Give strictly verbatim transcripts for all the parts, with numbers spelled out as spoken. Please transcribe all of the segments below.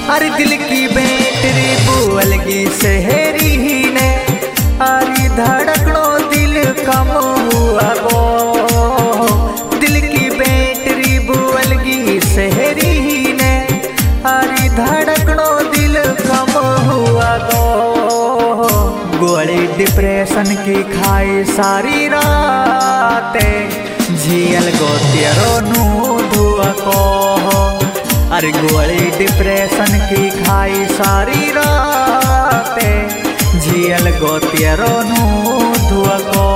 अरे दिल की बैटरी बुअलगी शहरी ही ने, अरे धड़कनो दिल कम हुआ गो। दिल की बैटरी बुअलगी शहरी ही ने, अरे धड़कनो दिल कम हुआ गो। गोली डिप्रेशन की खाई सारी रातें, झील गो तेरो नू धुआ को। अरे गोली डिप्रेशन की खाई सारी रातें, झील गो तेरो नू धुआ को।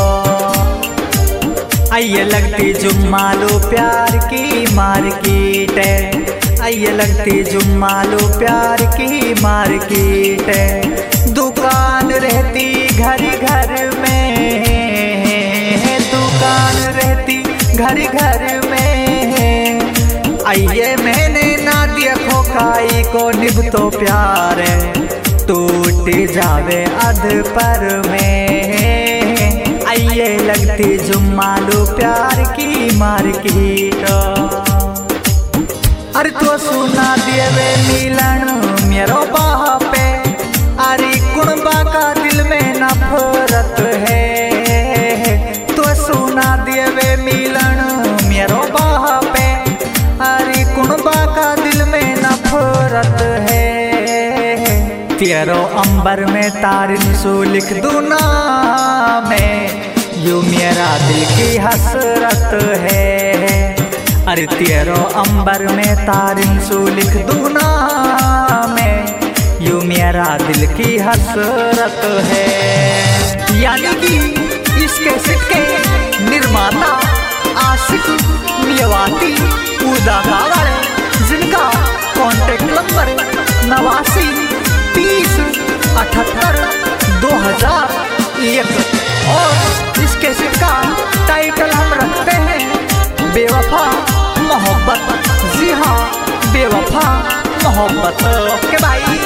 आइए लगती जुम्मालो प्यार की मार्केट, आइए लगती जुम्मालो प्यार की मार्केट। दुकान रहती घर घर में, दुकान रहती घर घर में। आइए मैंने ना देखो काई को निभतो प्यार, टूट जावे अध पर में। आइए लगती जुम्मालो प्यार की मार्केट। अरे तो सुना देवे मिलन मेरो बापे, अरे कुणबा का दिल में नफरत है। तो सुना देवे मिलन मेरो बापे, अरे कुणबा का दिल में नफरत है। तेरो अंबर में तारिन सो लिख दूं नाम, यू मेरा दिल की हसरत है। अरे तेरो अंबर में तारिन सो लिख दूं नाम, यू मेरा दिल की हसरत है। यानी कि इस कैसेट के निर्माता आशिक मेवाती उदागार, जिनका कॉन्टेक्ट नंबर नवासी तीस अठहत्तर दो हजार एक। और इस कैसेट का टाइटल हम रखते हैं बेवफा मोहब्बत। जी हाँ, बेवफा मोहब्बत के भाई।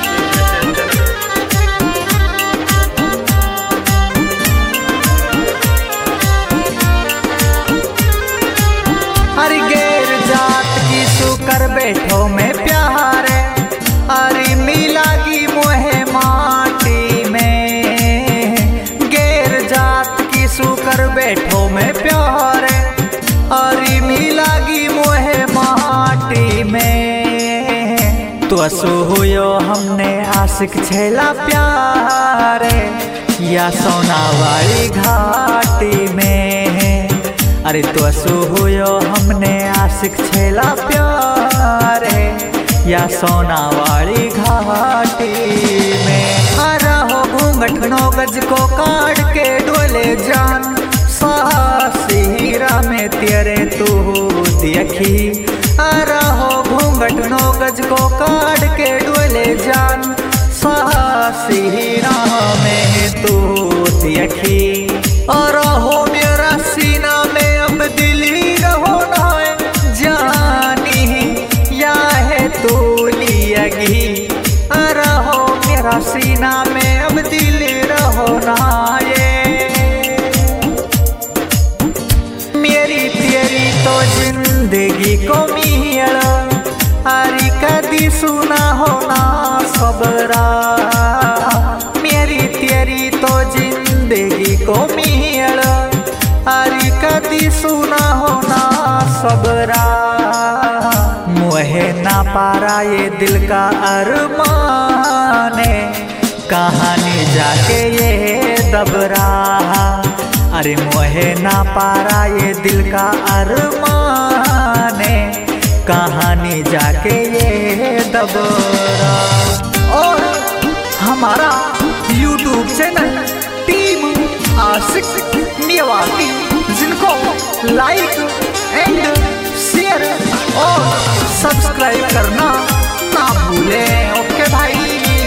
अरे गैर जात की सुकर बैठो में प्यार, अरे मिलागी मोहे माटी में। गैर जात की सुकर बैठो में प्यार, अरे मिलागी मोहे माटी में। तो असो हुयो हमने आशिक छेला प्यार, या सोना वाली घाटी में। अरे तो असो हुयो हमने आशिक छेला प्यार, या सोना वाली घाटी में। अरे हो घूंघटनो गज को काट के डोले जान, हीरा में तेरे तू देखी। अरे हो घूंघटनो गज को काट के डोले जान, हीरा में तू देखी। और हो मेरा सीना में अब दिल ही रहो ना जानी, या है तू लियगी। अरे हो मेरा सीना में अब दिल रहो ना ये। तो जिंदगी को मिल, अरे कदी सुना होना सबरा। मेरी तेरी तो जिंदगी को मिल, अरे कदी सुना होना सबरा। मुहे ना पारा ये दिल का अरमान, कहानी जाके ये दबरा। अरे मोहे ना पारा ये दिल का अरमान, कहानी जाके ये दबरा। और हमारा YouTube channel team Ashiq Mewati, जिनको लाइक एंड शेयर और सब्सक्राइब करना ना भूलें। ओके भाई।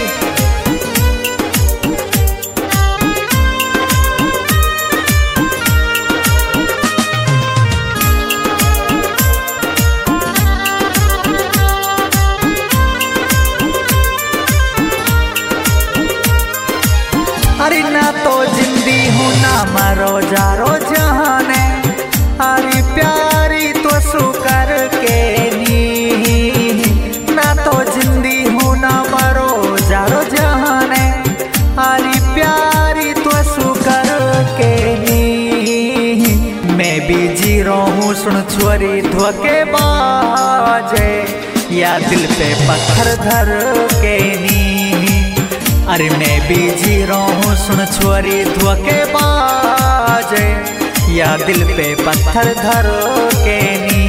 अरे ना तो जिंदी हूँ ना मरो जारो जहाने, अरे प्यारी तो सुकर के नी। ना तो जिंदी धुके बाजे, या दिल पे पत्थर धर के नी। अरे मैं बीजी रहूं सुन छोरी धुके बाजे, या दिल पे पत्थर धर के नी।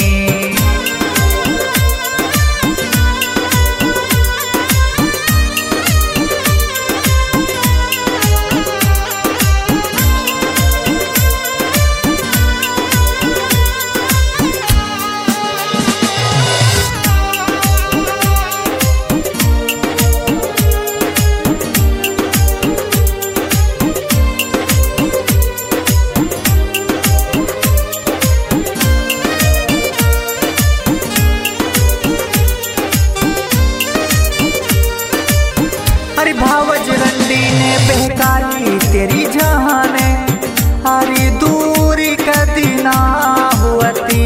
भावज रंडी ने बहकाई तेरी जहाने, हरी दूरी कदी ना हुआती।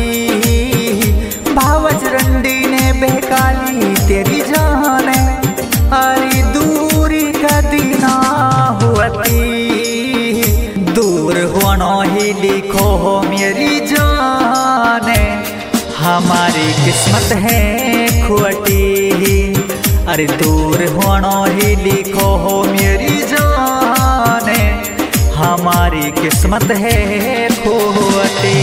भावज रंडी ने बहकाई तेरी जहाने, हरी दूरी कदी ना हुआती। दूर होनो ही लिखो हो मेरी जाने, हमारी किस्मत है खुअटी। अरे दूर होनो ही लिखो हो मेरी जाने, हमारी किस्मत है खोटी।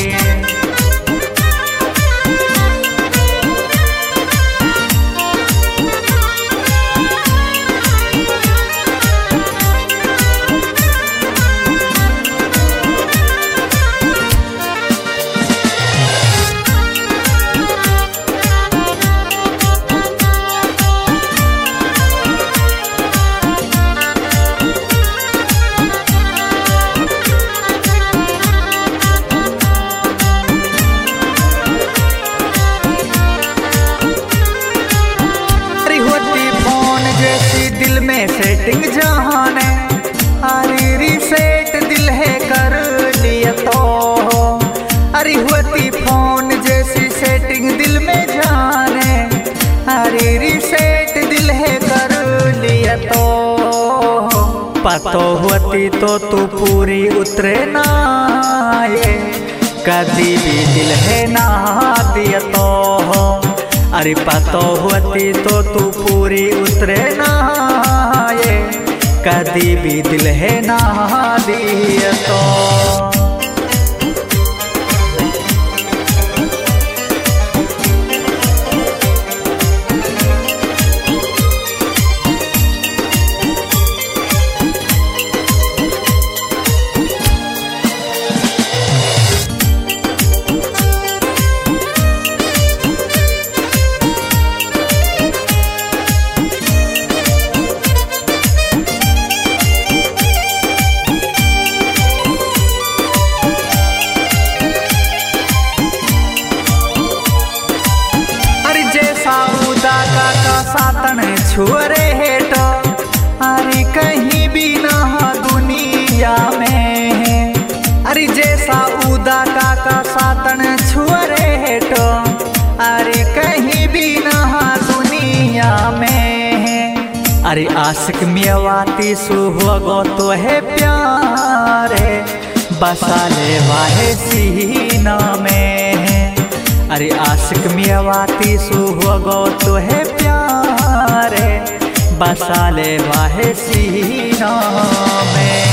दिल में सेटिंग जहाने, अरे रिसेट दिल है कर लिया तो। अरे होती फोन जैसी सेटिंग दिल में जाने, अरे रिसेट दिल है कर लिया तो। पतो होती तो तू पूरी उतरे ना ये, कभी भी दिल है ना दिया तो। अरे पतो होती तो तू पूरी उतरे ना ये, कभी भी दिल है ना दिया तो। सातन छुअरे हेटो, अरे कहीं भी ना दुनिया में। अरे जैसा उदा काका सातन छुअरे हेटो, अरे कहीं भी ना दुनिया में। अरे आशिक मियावाती सुहागो तो है प्यारे, बसाले वाहे सीना में। अरे आशिक मियावाती सुहागो तो है प्यारे, बसाले वाहे सीना में।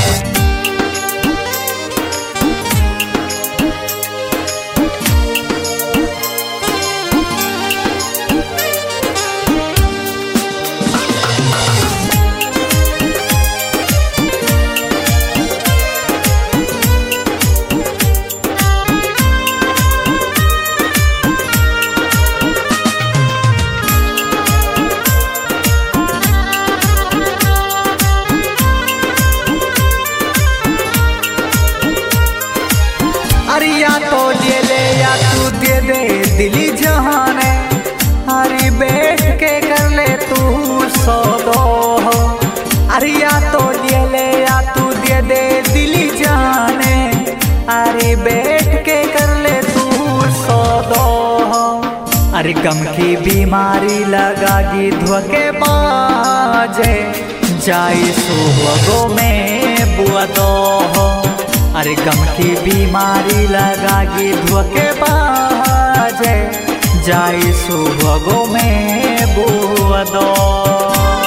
दिली जहाने, हरी बैठ के कर ले तू सो दो। अरे या तो दे ले या तू दे दे दिली जाने, अरे बैठ के कर ले तू सो दो। अरे गम की बीमारी लगागी धोखे बाजे, जाई सुहागो में बुआ दो। अरे गम की बीमारी लगागी धोखे बाजे, बजे जाई सुबह में बुआ दो।